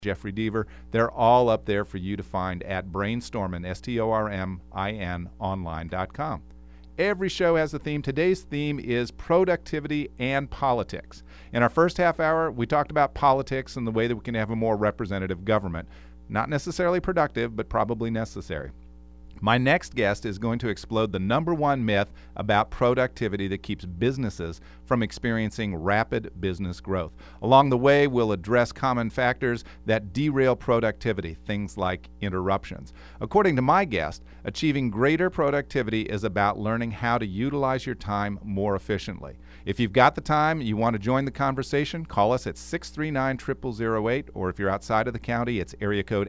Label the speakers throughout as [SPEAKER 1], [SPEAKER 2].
[SPEAKER 1] Jeffrey Deaver. They're all up there for you to find at brainstormin, STORMIN, online.com. Every show has a theme. Today's theme is productivity and politics. In our first half hour, we talked about politics and the way that we can have a more representative government. Not necessarily productive, but probably necessary. My next guest is going to explode the number one myth about productivity that keeps businesses from experiencing rapid business growth. Along the way, we'll address common factors that derail productivity, things like interruptions. According to my guest, achieving greater productivity is about learning how to utilize your time more efficiently. If you've got the time, you want to join the conversation, call us at 639-0008, or if you're outside of the county, it's area code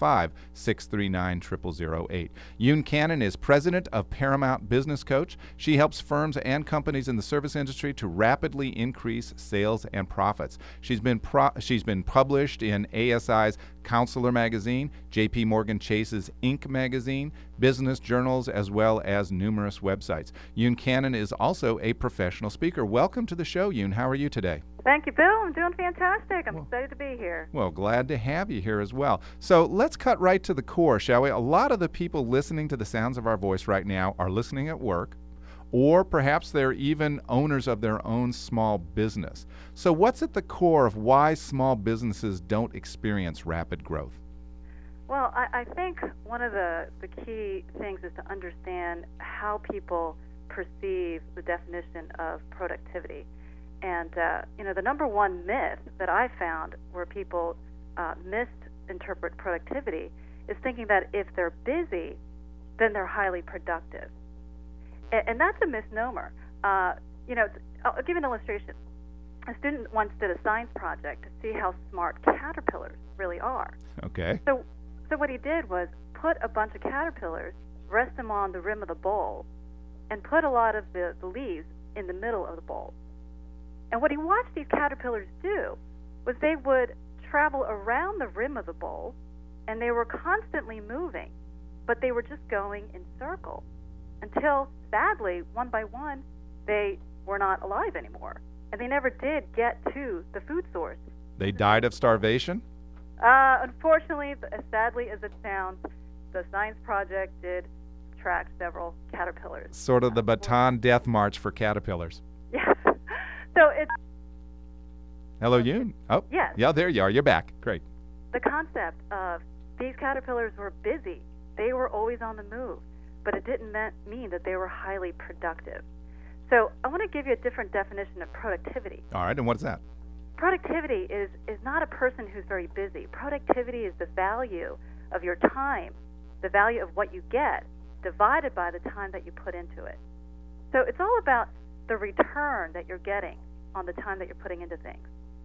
[SPEAKER 1] 805-639-0008. Yoon Cannon is president of Paramount Business Coach. She helps firms and companies in the service industry to rapidly increase sales and profits. She's been published in ASI's Counselor Magazine, J.P. Morgan Chase's Inc. magazine, business journals, as well as numerous websites. Yoon Cannon is also a professional speaker. Welcome to the show, Yoon. How are you today?
[SPEAKER 2] Thank you, Bill. I'm doing fantastic. I'm excited to be here.
[SPEAKER 1] Well, glad to have you here as well. So let's cut right to the core, shall we? A lot of the people listening to the sounds of our voice right now are listening at work, or perhaps they're even owners of their own small business. So what's at the core of why small businesses don't experience rapid growth?
[SPEAKER 2] Well, I think one of the key things is to understand how people perceive the definition of productivity. And, the number one myth that I found where people misinterpret productivity is thinking that if they're busy, then they're highly productive. And that's a misnomer. I'll give you an illustration. A student once did a science project to see how smart caterpillars really are.
[SPEAKER 1] Okay.
[SPEAKER 2] So what he did was put a bunch of caterpillars, rest them on the rim of the bowl, and put a lot of the leaves in the middle of the bowl. And what he watched these caterpillars do was they would travel around the rim of the bowl, and they were constantly moving, but they were just going in circles until, sadly, one by one, they were not alive anymore. And they never did get to the food source.
[SPEAKER 1] They died of starvation?
[SPEAKER 2] Unfortunately, as sadly as it sounds, the science project did track several caterpillars.
[SPEAKER 1] Sort of the Bataan death march for caterpillars.
[SPEAKER 2] Yes. So it's...
[SPEAKER 1] Hello, Yoon. Oh,
[SPEAKER 2] yes.
[SPEAKER 1] Yeah, there you are. You're back. Great.
[SPEAKER 2] The concept of these caterpillars were busy. They were always on the move, but it didn't mean that they were highly productive. So I want to give you a different definition of productivity.
[SPEAKER 1] All right, and what is that?
[SPEAKER 2] Productivity is not a person who's very busy. Productivity is the value of your time, the value of what you get, divided by the time that you put into it. So it's all about the return that you're getting on the time that you're putting into things.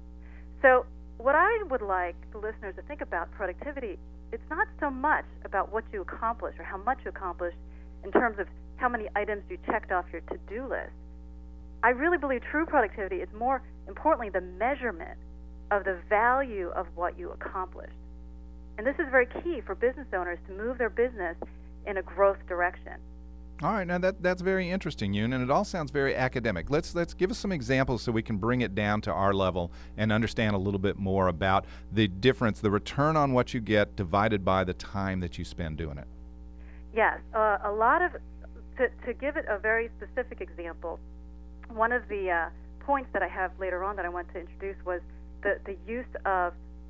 [SPEAKER 2] So what I would like the listeners to think about productivity, it's not so much about what you accomplish or how much you accomplish in terms of how many items you checked off your to-do list. I really believe true productivity is more importantly the measurement of the value of what you accomplished. And this is very key for business owners to move their business in a growth direction.
[SPEAKER 1] All right, now that's very interesting, Yoon, and it all sounds very academic. Let's give us some examples so we can bring it down to our level and understand a little bit more about the difference, the return on what you get divided by the time that you spend doing it.
[SPEAKER 2] Yes, a lot of, to give it a very specific example, one of the points that I have later on that I want to introduce was the use of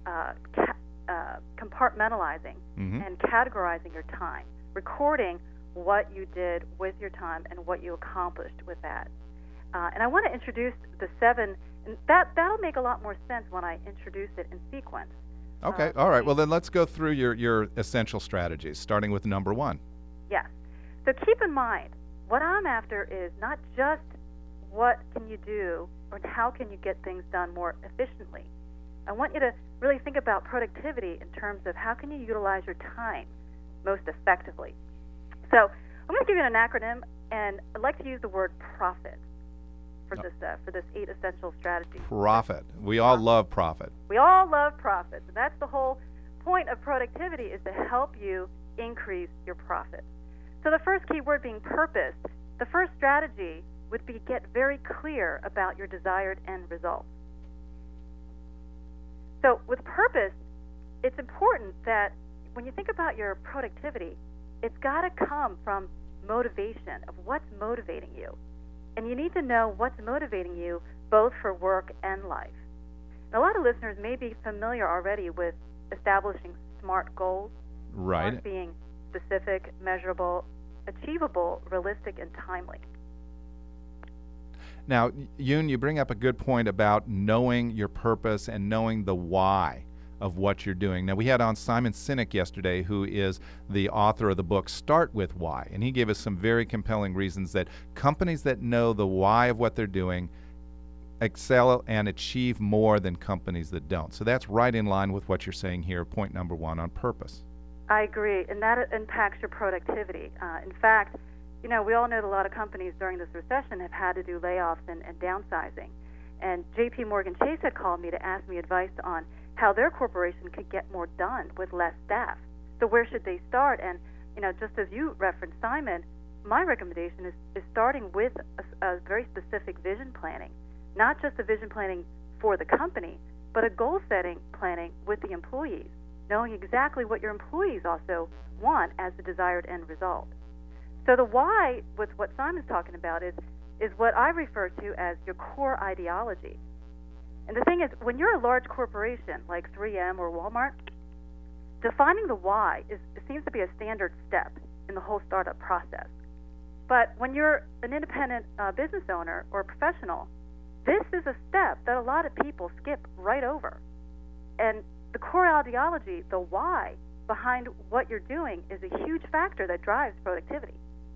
[SPEAKER 2] compartmentalizing and categorizing your time, recording what you did with your time and what you accomplished with that. And I want to introduce the 7, and that'll make a lot more sense when I introduce it in sequence.
[SPEAKER 1] Okay, all right. Well, then let's go through your essential strategies, starting with number 1.
[SPEAKER 2] Yes. So keep in mind, what I'm after is not just what can you do or how can you get things done more efficiently. I want you to really think about productivity in terms of how can you utilize your time most effectively. So I'm going to give you an acronym, and I'd like to use the word profit for this 8 essential strategies.
[SPEAKER 1] Profit. We all love profit.
[SPEAKER 2] We all love profit. So that's the whole point of productivity, is to help you increase your profit. So the first key word being purpose. The first strategy would be get very clear about your desired end result. So with purpose, it's important that when you think about your productivity, it's got to come from motivation of what's motivating you. And you need to know what's motivating you both for work and life. And a lot of listeners may be familiar already with establishing SMART goals.
[SPEAKER 1] Right.
[SPEAKER 2] SMART being specific, measurable, achievable, realistic, and timely.
[SPEAKER 1] Now, Yoon, you bring up a good point about knowing your purpose and knowing the why of what you're doing. Now, we had on Simon Sinek yesterday, who is the author of the book Start With Why, and he gave us some very compelling reasons that companies that know the why of what they're doing excel and achieve more than companies that don't. So that's right in line with what you're saying here, point number one on purpose.
[SPEAKER 2] I agree, and that impacts your productivity. In fact, we all know that a lot of companies during this recession have had to do layoffs and downsizing. And J.P. Morgan Chase had called me to ask me advice on how their corporation could get more done with less staff. So where should they start? And, just as you referenced, Simon, my recommendation is starting with a very specific vision planning, not just a vision planning for the company, but a goal-setting planning with the employees, knowing exactly what your employees also want as the desired end result. So the why, with what Simon's talking about, is what I refer to as your core ideology. And the thing is, when you're a large corporation like 3M or Walmart, defining the why seems to be a standard step in the whole startup process. But when you're an independent business owner or professional, this is a step that a lot of people skip right over. And the core ideology, the why behind what you're doing, is a huge factor that drives productivity.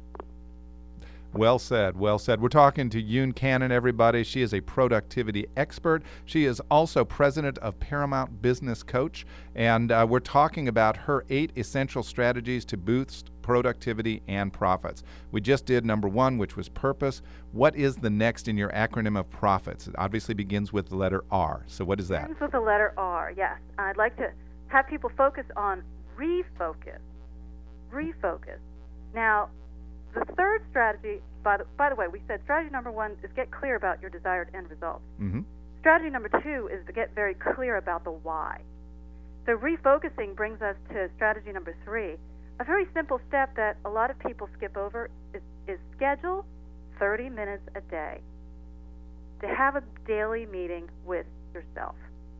[SPEAKER 1] Well said, well said. We're talking to Yoon Cannon, everybody. She is a productivity expert. She is also president of Paramount Business Coach, and we're talking about her 8 essential strategies to boost productivity and profits. We just did number 1, which was purpose. What is the next in your acronym of profits? It obviously begins with the letter R. So what is that?
[SPEAKER 2] Begins with the letter R, yes. I'd like to have people focus on refocus. Refocus. Now, the third strategy, by the way, we said strategy number 1 is get clear about your desired end result.
[SPEAKER 1] Mm-hmm.
[SPEAKER 2] Strategy number 2 is to get very clear about the why. So refocusing brings us to strategy number 3. A very simple step that a lot of people skip over is schedule 30 minutes a day to have a daily meeting with yourself.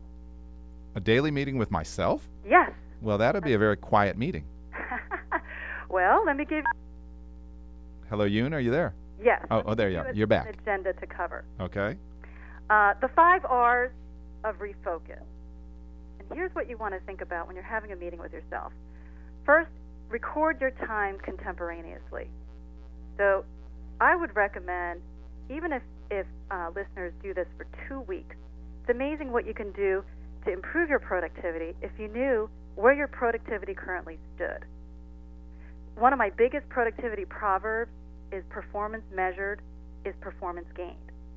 [SPEAKER 1] A daily meeting with myself?
[SPEAKER 2] Yes.
[SPEAKER 1] Well, that would be a very quiet meeting.
[SPEAKER 2] Well, let me give you...
[SPEAKER 1] Hello, Yoon, are you there?
[SPEAKER 2] Yes.
[SPEAKER 1] Oh, there you are. You're back.
[SPEAKER 2] An agenda to cover.
[SPEAKER 1] Okay.
[SPEAKER 2] The 5 R's of refocus. And here's what you want to think about when you're having a meeting with yourself. First, record your time contemporaneously. So I would recommend, even if listeners do this for 2 weeks, it's amazing what you can do to improve your productivity if you knew where your productivity currently stood. One of my biggest productivity proverbs is performance measured is performance gained.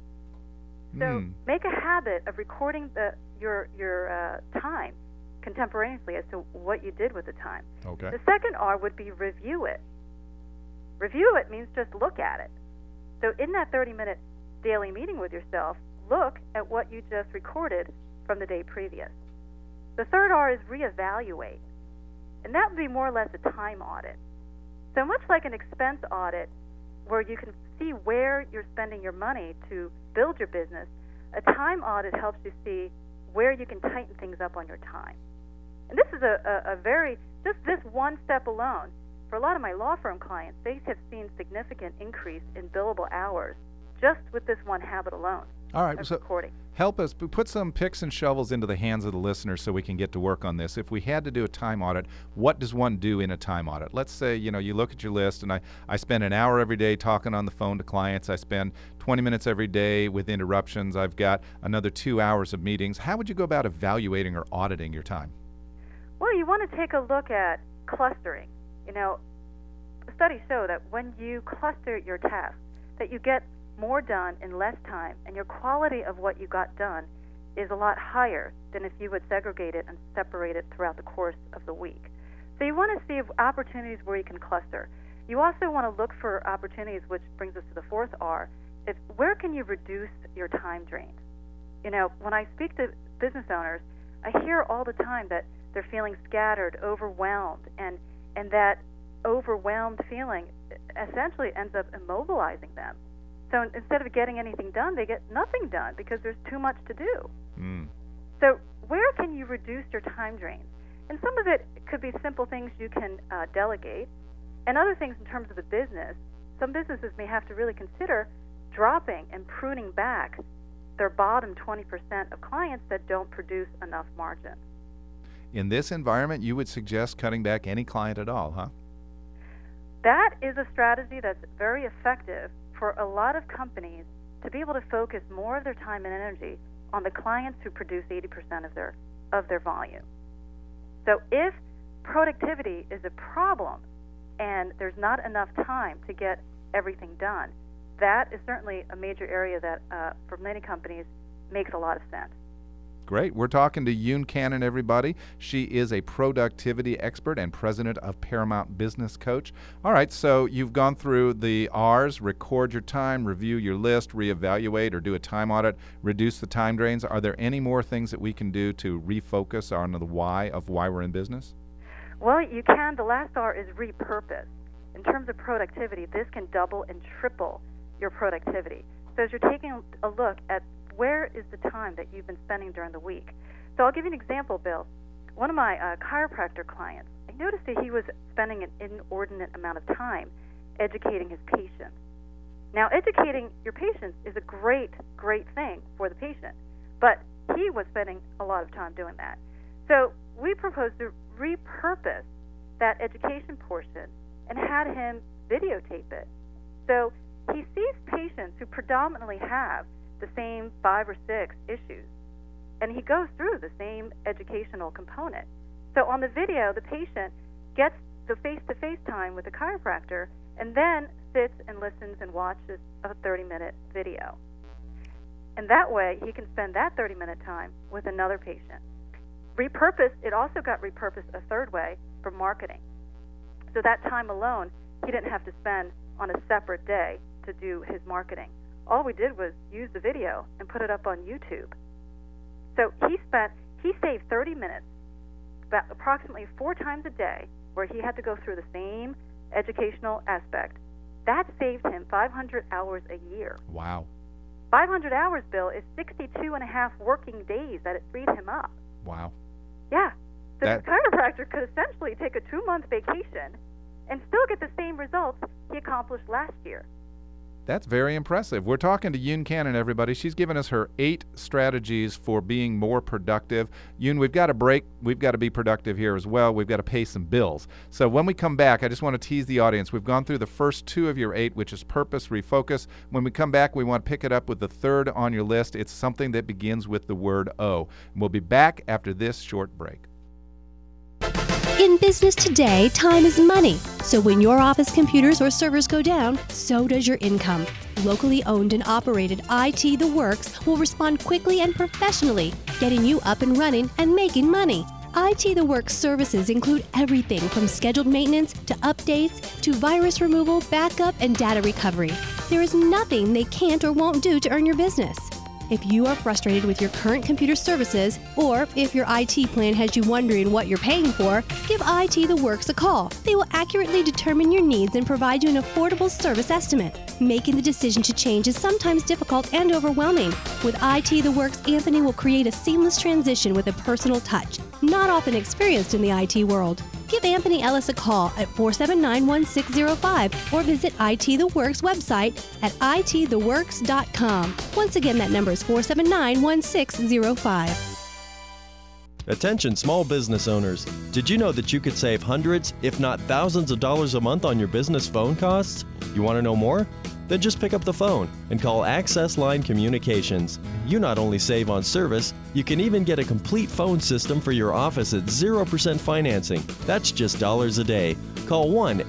[SPEAKER 2] So make a habit of recording your time contemporaneously as to what you did with the time.
[SPEAKER 1] Okay.
[SPEAKER 2] The second R would be review it. Review it means just look at it. So in that 30-minute daily meeting with yourself, look at what you just recorded from the day previous. The third R is reevaluate. And that would be more or less a time audit. So much like an expense audit where you can see where you're spending your money to build your business, a time audit helps you see where you can tighten things up on your time. And this is a very, just this one step alone, for a lot of my law firm clients, they have seen significant increase in billable hours just with this one habit alone.
[SPEAKER 1] All right, so
[SPEAKER 2] recording.
[SPEAKER 1] Help us put some picks and shovels into the hands of the listeners so we can get to work on this. If we had to do a time audit, what does one do in a time audit? Let's say, you look at your list, and I spend an hour every day talking on the phone to clients. I spend 20 minutes every day with interruptions. I've got another 2 hours of meetings. How would you go about evaluating or auditing your time?
[SPEAKER 2] Well, you want to take a look at clustering. Studies show that when you cluster your tasks, that you get more done in less time, and your quality of what you got done is a lot higher than if you would segregate it and separate it throughout the course of the week. So you want to see opportunities where you can cluster. You also want to look for opportunities, which brings us to the 4th R, is where can you reduce your time drain? When I speak to business owners, I hear all the time that they're feeling scattered, overwhelmed, and that overwhelmed feeling essentially ends up immobilizing them. So instead of getting anything done, they get nothing done because there's too much to do. So where can you reduce your time drains? And some of it could be simple things you can delegate, and other things in terms of the business. Some businesses may have to really consider dropping and pruning back their bottom 20% of clients that don't produce enough margin.
[SPEAKER 1] In this environment, you would suggest cutting back any client at all, huh?
[SPEAKER 2] That is a strategy that's very effective for a lot of companies to be able to focus more of their time and energy on the clients who produce 80% of their volume. So if productivity is a problem and there's not enough time to get everything done, that is certainly a major area that, for many companies, makes a lot of sense.
[SPEAKER 1] Great. We're talking to Yoon Cannon, everybody. She is a productivity expert and president of Paramount Business Coach. All right, so you've gone through the R's: record your time, review your list, reevaluate or do a time audit, reduce the time drains. Are there any more things that we can do to refocus on the why of why we're in business?
[SPEAKER 2] Well, you can. The last R is repurpose. In terms of productivity, this can double and triple your productivity. So as you're taking a look at where is the time that you've been spending during the week. So I'll give you an example, Bill. One of my chiropractor clients, I noticed that he was spending an inordinate amount of time educating his patients. Now, educating your patients is a great, great thing for the patient, but he was spending a lot of time doing that. So we proposed to repurpose that education portion and had him videotape it. So he sees patients who predominantly have the same 5 or 6 issues, and he goes through the same educational component. So on the video, the patient gets the face-to-face time with the chiropractor and then sits and listens and watches a 30-minute video. And that way, he can spend that 30-minute time with another patient. Repurposed, it also got repurposed a third way for marketing. So that time alone, he didn't have to spend on a separate day to do his marketing. All we did was use the video and put it up on YouTube. So he saved 30 minutes, about approximately 4 times a day, where he had to go through the same educational aspect. That saved him 500 hours a year.
[SPEAKER 1] Wow.
[SPEAKER 2] 500 hours, Bill, is 62 and a half working days that it freed him up.
[SPEAKER 1] Wow.
[SPEAKER 2] Yeah. So the chiropractor could essentially take a 2-month vacation and still get the same results he accomplished last year.
[SPEAKER 1] That's very impressive. We're talking to Yoon Cannon, everybody. She's given us her 8 strategies for being more productive. Yoon, we've got to break. We've got to be productive here as well. We've got to pay some bills. So when we come back, I just want to tease the audience. We've gone through the first 2 of your 8, which is purpose, refocus. When we come back, we want to pick it up with the third on your list. It's something that begins with the word O. And we'll be back after this short break.
[SPEAKER 3] In business today, time is money. So when your office computers or servers go down, so does your income. Locally owned and operated IT The Works will respond quickly and professionally, getting you up and running and making money. IT The Works services include everything from scheduled maintenance to updates to virus removal, backup, and data recovery. There is nothing they can't or won't do to earn your business. If you are frustrated with your current computer services, or if your IT plan has you wondering what you're paying for, give IT The Works a call. They will accurately determine your needs and provide you an affordable service estimate. Making the decision to change is sometimes difficult and overwhelming. With IT The Works, Anthony will create a seamless transition with a personal touch, not often experienced in the IT world. Give Anthony Ellis a call at 479-1605 or visit IT The Works website at ittheworks.com. Once again, that number is 479-1605.
[SPEAKER 4] Attention small business owners. Did you know that you could save hundreds, if not thousands of dollars a month on your business phone costs? You want to know more? Then just pick up the phone and call Access Line Communications. You not only save on service, you can even get a complete phone system for your office at 0% financing. That's just dollars a day. Call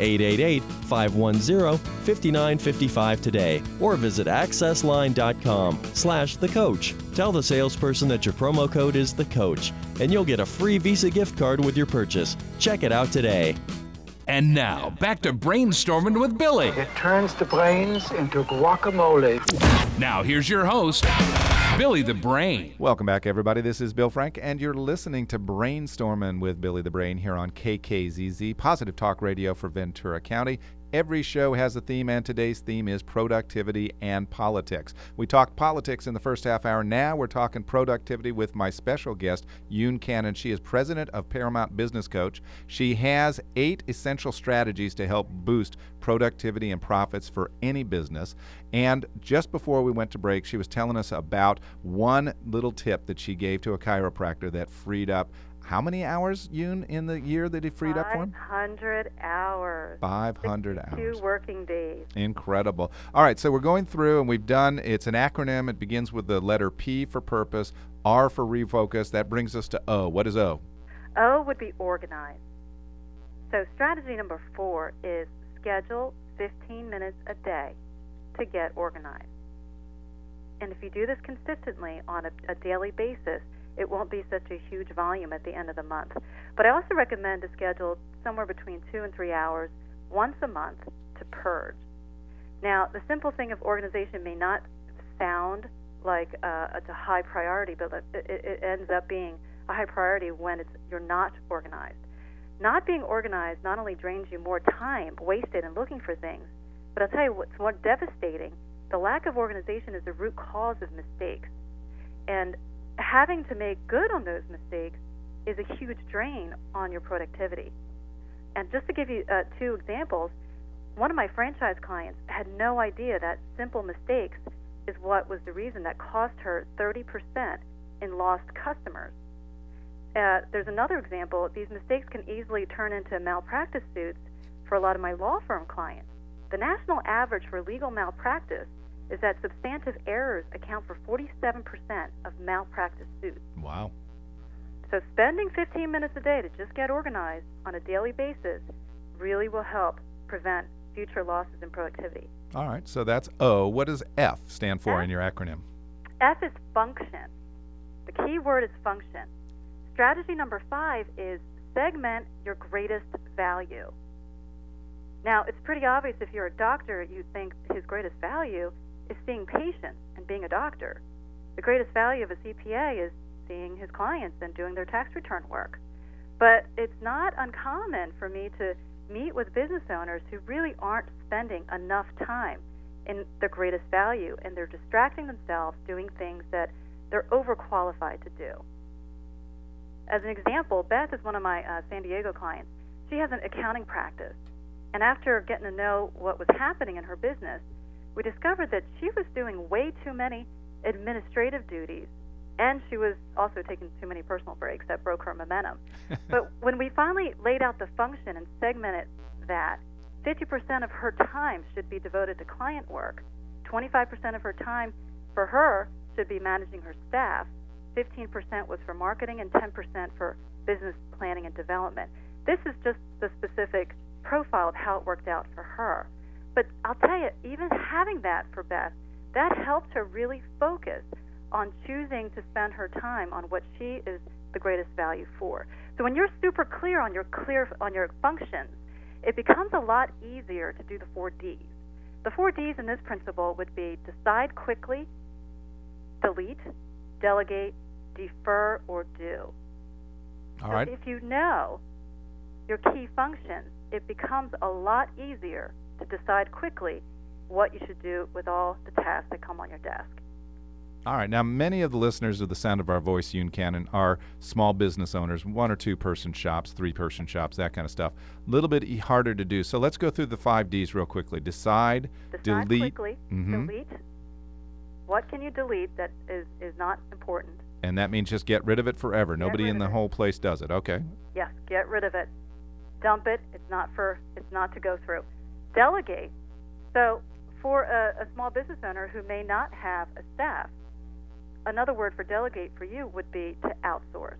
[SPEAKER 4] 1-888-510-5955 today or visit accessline.com/thecoach. Tell the salesperson that your promo code is the coach and you'll get a free Visa gift card with your purchase. Check it out today.
[SPEAKER 5] And now, back to Brainstorming with Billy.
[SPEAKER 6] It turns the brains into guacamole.
[SPEAKER 5] Now, here's your host, Billy the Brain.
[SPEAKER 1] Welcome back, everybody. This is Bill Frank, and you're listening to Brainstorming with Billy the Brain here on KKZZ, Positive Talk Radio for Ventura County. Every show has a theme, and today's theme is productivity and politics. We talked politics in the first half hour. Now we're talking productivity with my special guest, Yoon Cannon. She is president of Paramount Business Coach. She has 8 essential strategies to help boost productivity and profits for any business. And just before we went to break, she was telling us about one little tip that she gave to a chiropractor that freed up how many hours, Yoon, in the year that he freed up for him?
[SPEAKER 2] 500 hours.
[SPEAKER 1] 500 hours.
[SPEAKER 2] 2 working days.
[SPEAKER 1] Incredible. All right, so we're going through, and we've done, it's an acronym. It begins with the letter P for purpose, R for refocus. That brings us to O. What is O?
[SPEAKER 2] O would be organized. So strategy number 4 is schedule 15 minutes a day to get organized. And if you do this consistently on a daily basis, it won't be such a huge volume at the end of the month. But I also recommend to schedule somewhere between 2 and 3 hours once a month to purge. Now, the simple thing of organization may not sound like it's a high priority, but it ends up being a high priority when you're not organized. Not being organized not only drains you more time wasted in looking for things, but I'll tell you what's more devastating. The lack of organization is the root cause of mistakes. And having to make good on those mistakes is a huge drain on your productivity. And just to give you 2 examples, one of my franchise clients had no idea that simple mistakes is what was the reason that cost her 30% in lost customers. There's another example. These mistakes can easily turn into malpractice suits for a lot of my law firm clients. The national average for legal malpractice is that substantive errors account for 47% of malpractice suits.
[SPEAKER 1] Wow.
[SPEAKER 2] So spending 15 minutes a day to just get organized on a daily basis really will help prevent future losses in productivity.
[SPEAKER 1] All right, so that's O. What does F stand for in your acronym?
[SPEAKER 2] F is function. The key word is function. Strategy number 5 is segment your greatest value. Now, it's pretty obvious if you're a doctor, you think his greatest value is seeing patients and being a doctor. The greatest value of a CPA is seeing his clients and doing their tax return work. But it's not uncommon for me to meet with business owners who really aren't spending enough time in their greatest value, and they're distracting themselves doing things that they're overqualified to do. As an example, Beth is one of my San Diego clients. She has an accounting practice. And after getting to know what was happening in her business, we discovered that she was doing way too many administrative duties, and she was also taking too many personal breaks that broke her momentum. But when we finally laid out the function and segmented that, 50% of her time should be devoted to client work, 25% of her time for her should be managing her staff, 15% was for marketing, and 10% for business planning and development. This is just the specific profile of how it worked out for her. But I'll tell you, even having that for Beth, that helped her really focus on choosing to spend her time on what she is the greatest value for. So when you're super clear on your functions, it becomes a lot easier to do the 4 Ds. The 4 Ds in this principle would be decide quickly, delete, delegate, defer, or do.
[SPEAKER 1] All right.
[SPEAKER 2] So if you know your key functions, it becomes a lot easier to decide quickly what you should do with all the tasks that come on your desk.
[SPEAKER 1] All right. Now, many of the listeners of the sound of our voice, Yoon Cannon, are small business owners, 1 or 2 person shops, 3 person shops, that kind of stuff. A little bit harder to do. So let's go through the 5 Ds real quickly. Decide delete.
[SPEAKER 2] Quickly, delete. What can you delete that is not important?
[SPEAKER 1] And that means just get rid of it forever. Nobody in the whole place does it. Okay.
[SPEAKER 2] Yes, get rid of it. Dump it. It's not to go through. Delegate. So for a small business owner who may not have a staff, another word for delegate for you would be to outsource.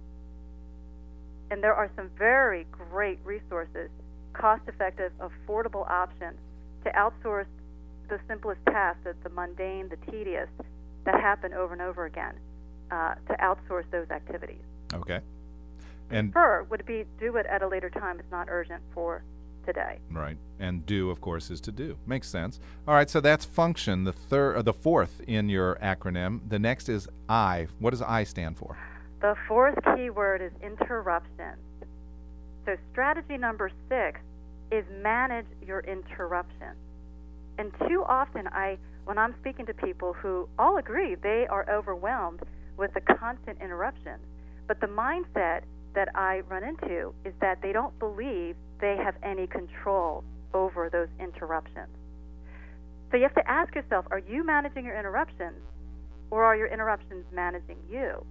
[SPEAKER 2] And there are some very great resources, cost-effective, affordable options to outsource the simplest tasks, the mundane, the tedious, that happen over and over again, to outsource those activities.
[SPEAKER 1] Okay. And
[SPEAKER 2] Prefer would be do it at a later time. It's not urgent for today.
[SPEAKER 1] Right. And do, of course, is to do. Makes sense. All right, so that's function, the fourth in your acronym. The next is I. What does I stand for?
[SPEAKER 2] The fourth key word is interruption. So strategy number 6 is manage your interruption. And too often, when I'm speaking to people who all agree they are overwhelmed with the constant interruptions, but the mindset that I run into is that they don't believe they have any control over those interruptions. So you have to ask yourself, are you managing your interruptions, or are your interruptions managing you?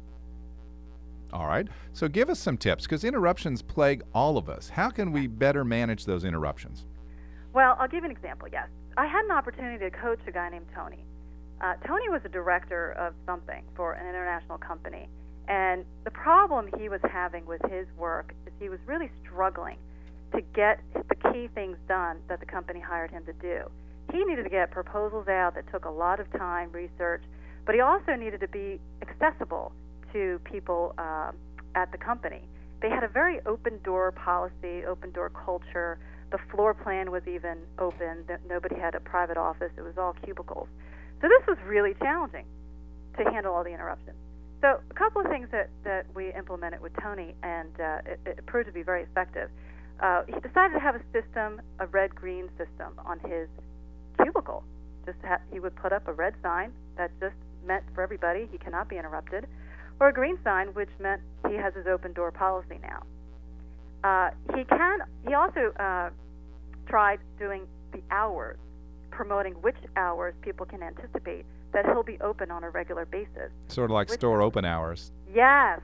[SPEAKER 1] All right. So give us some tips, because interruptions plague all of us. How can we better manage those interruptions?
[SPEAKER 2] Well, I'll give you an example, yes. I had an opportunity to coach a guy named Tony. Tony was a director of something for an international company, and the problem he was having with his work is he was really struggling to get the key things done that the company hired him to do. He needed to get proposals out that took a lot of time, research, but he also needed to be accessible to people at the company. They had a very open-door policy, open-door culture. The floor plan was even open. Nobody had a private office. It was all cubicles. So this was really challenging to handle all the interruptions. So a couple of things that we implemented with Tony, and it proved to be very effective. He decided to have a system, a red-green system, on his cubicle. He would put up a red sign that just meant for everybody he cannot be interrupted, or a green sign which meant he has his open-door policy now. He also tried doing the hours, promoting which hours people can anticipate that he'll be open on a regular basis.
[SPEAKER 1] Sort of like store open hours.
[SPEAKER 2] Yes.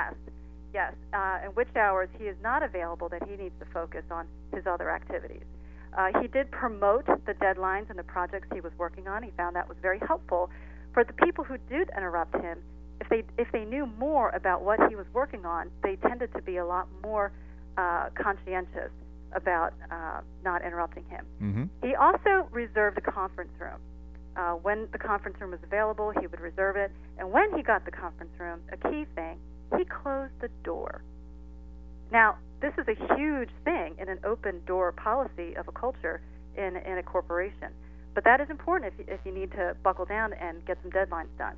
[SPEAKER 2] And which hours he is not available, that he needs to focus on his other activities. He did promote the deadlines and the projects he was working on. He found that was very helpful for the people who did interrupt him. If they knew more about what he was working on, they tended to be a lot more conscientious about not interrupting him.
[SPEAKER 1] Mm-hmm.
[SPEAKER 2] He also reserved the conference room. When the conference room was available, he would reserve it. And when he got the conference room, a key thing, he closed the door. Now, this is a huge thing in an open-door policy of a culture in a corporation. But that is important if you need to buckle down and get some deadlines done.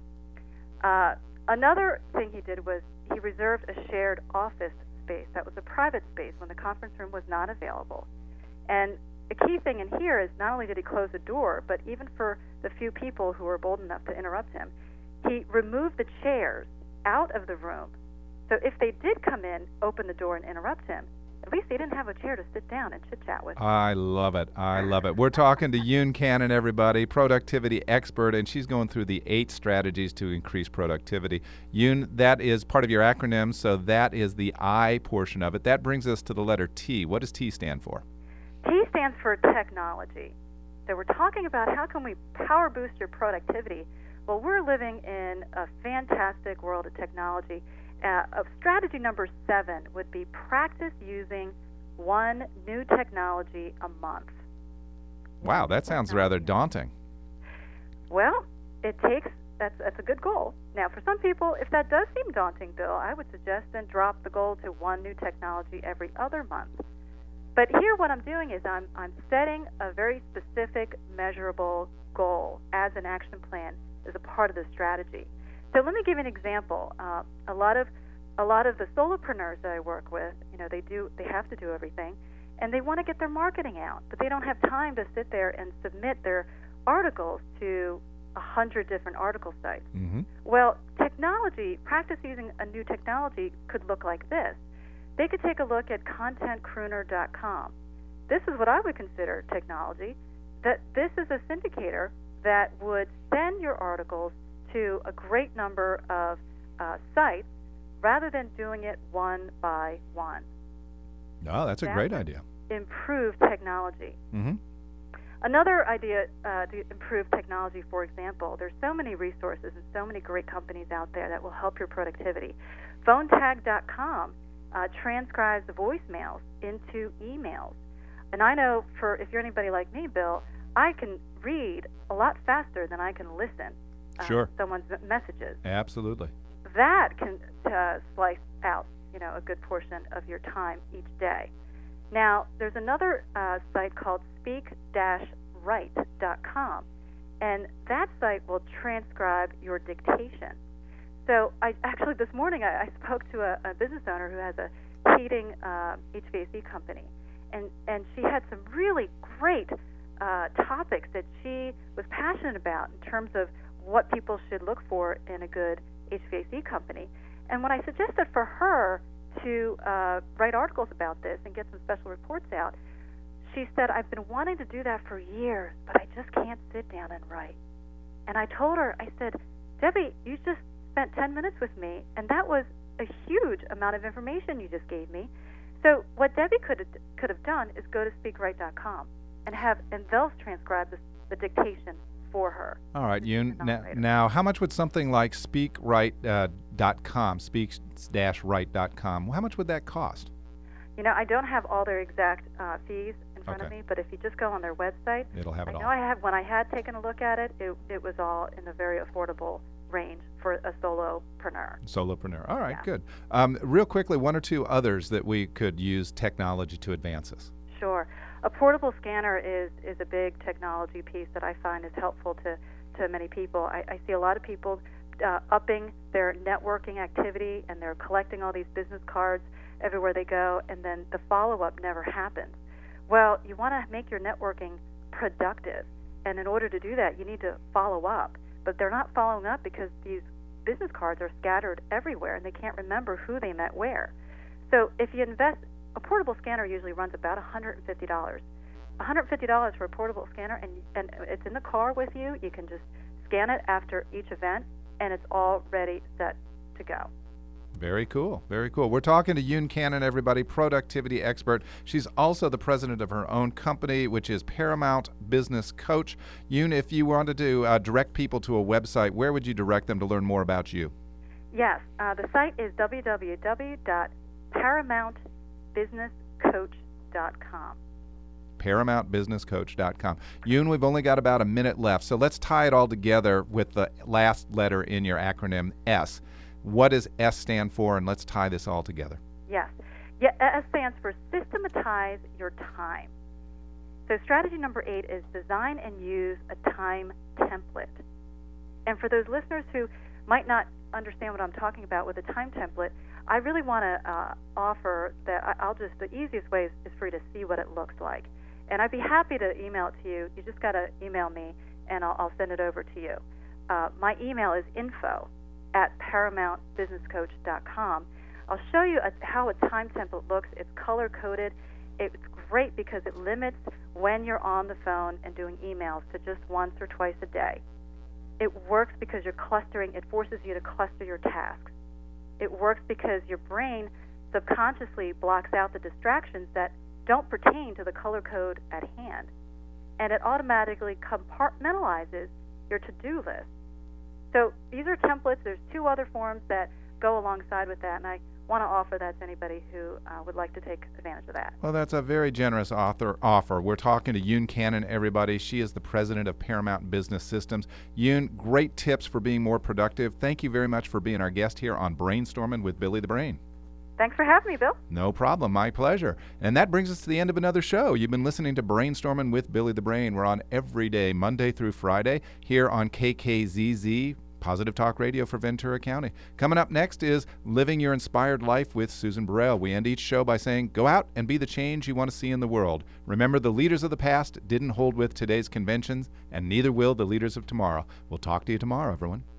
[SPEAKER 2] Another thing he did was he reserved a shared office space. That was a private space when the conference room was not available. And the key thing in here is not only did he close the door, but even for the few people who were bold enough to interrupt him, he removed the chairs out of the room. So if they did come in, open the door, and interrupt him, at least they didn't have a chair to sit down and chit-chat with.
[SPEAKER 1] I love it. We're talking to Yoon Cannon, everybody, productivity expert, and she's going through the 8 strategies to increase productivity. Yoon, that is part of your acronym, so that is the I portion of it. That brings us to the letter T. What does T stand for?
[SPEAKER 2] T stands for technology. So we're talking about how can we power boost your productivity. Well, we're living in a fantastic world of technology. Strategy number 7 would be practice using one new technology a month.
[SPEAKER 1] Wow, that sounds rather daunting.
[SPEAKER 2] Well, that's a good goal. Now, for some people, if that does seem daunting, Bill, I would suggest then drop the goal to one new technology every other month. But here what I'm doing is I'm setting a very specific, measurable goal as an action plan as a part of the strategy. So let me give you an example. A lot of the solopreneurs that I work with, they have to do everything, and they want to get their marketing out, but they don't have time to sit there and submit their articles to 100 different article sites.
[SPEAKER 1] Mm-hmm.
[SPEAKER 2] Well, practice using a new technology could look like this. They could take a look at contentcrooner.com. This is what I would consider technology. That this is a syndicator that would send your articles to a great number of sites rather than doing it one by one.
[SPEAKER 1] Oh, that's a great idea.
[SPEAKER 2] Improve technology.
[SPEAKER 1] Mm-hmm.
[SPEAKER 2] Another idea to improve technology, for example, there's so many resources and so many great companies out there that will help your productivity. PhoneTag.com transcribes the voicemails into emails. And I know if you're anybody like me, Bill, I can read a lot faster than I can listen
[SPEAKER 1] Sure.
[SPEAKER 2] to someone's messages.
[SPEAKER 1] Absolutely.
[SPEAKER 2] That can slice out, a good portion of your time each day. Now, there's another site called speak-right.com, and that site will transcribe your dictation. So actually this morning I spoke to a business owner who has a heating HVAC company, and she had some really great topics that she was passionate about in terms of what people should look for in a good HVAC company. And when I suggested for her to write articles about this and get some special reports out, she said, I've been wanting to do that for years, but I just can't sit down and write. And I told her, I said, Debbie, you just spent 10 minutes with me, and that was a huge amount of information you just gave me. So what Debbie could have done is go to speakright.com and they'll transcribe the dictation for her.
[SPEAKER 1] All right, Yoon. Now, how much would something like speakright.com, speak-right.com, how much would that cost?
[SPEAKER 2] You know, I don't have all their exact fees in front of me, but if you just go on their website,
[SPEAKER 1] it'll have it all.
[SPEAKER 2] When I had taken a look at it, it was all in a very affordable range for a solopreneur.
[SPEAKER 1] All right,
[SPEAKER 2] yeah.
[SPEAKER 1] Good. Real quickly, one or two others that we could use technology to advance us.
[SPEAKER 2] Sure. A portable scanner is a big technology piece that I find is helpful to many people. I see a lot of people upping their networking activity, and they're collecting all these business cards everywhere they go, and then the follow-up never happens. Well, you want to make your networking productive, and in order to do that, you need to follow up. But they're not following up because these business cards are scattered everywhere, and they can't remember who they met where. So if you invest, a portable scanner usually runs about $150. $150 for a portable scanner, and it's in the car with you. You can just scan it after each event, and it's all ready, set to go.
[SPEAKER 1] Very cool. Very cool. We're talking to Yoon Cannon, everybody, productivity expert. She's also the president of her own company, which is Paramount Business Coach. Yoon, if you wanted to direct people to a website, where would you direct them to learn more about you?
[SPEAKER 2] Yes. The site is www.paramountbusinesscoach.com.
[SPEAKER 1] ParamountBusinessCoach.com. Yoon, we've only got about a minute left, so let's tie it all together with the last letter in your acronym, S. What does S stand for, and let's tie this all together.
[SPEAKER 2] Yes. Yeah, S stands for systematize your time. So strategy number 8 is design and use a time template. And for those listeners who might not understand what I'm talking about with a time template, I really want to offer that the easiest way is for you to see what it looks like. And I'd be happy to email it to you. You just got to email me, and I'll send it over to you. My email is info@paramountbusinesscoach.com. I'll show you how a time template looks. It's color-coded. It's great because it limits when you're on the phone and doing emails to just once or twice a day. It works because you're clustering. It forces you to cluster your tasks. It works because your brain subconsciously blocks out the distractions that don't pertain to the color code at hand. And it automatically compartmentalizes your to-do list. So these are templates. There's 2 other forms that go alongside with that, and I want to offer that to anybody who would like to take advantage of that.
[SPEAKER 1] Well, that's a very generous offer. We're talking to Yoon Cannon, everybody. She is the president of Paramount Business Systems. Yoon, great tips for being more productive. Thank you very much for being our guest here on Brainstorming with Billy the Brain.
[SPEAKER 2] Thanks for having me, Bill.
[SPEAKER 1] No problem. My pleasure. And that brings us to the end of another show. You've been listening to Brainstorming with Billy the Brain. We're on every day, Monday through Friday, here on KKZZ, Positive Talk Radio for Ventura County. Coming up next is Living Your Inspired Life with Susan Burrell. We end each show by saying, go out and be the change you want to see in the world. Remember, the leaders of the past didn't hold with today's conventions, and neither will the leaders of tomorrow. We'll talk to you tomorrow, everyone.